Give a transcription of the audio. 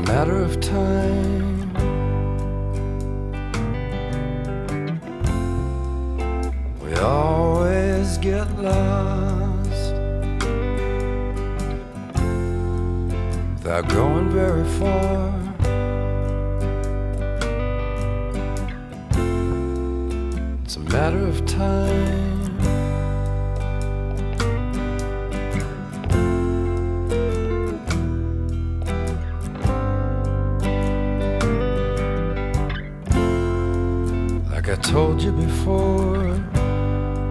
matter of time. We always get lost without going very far. It's a matter of time. Like I told you before,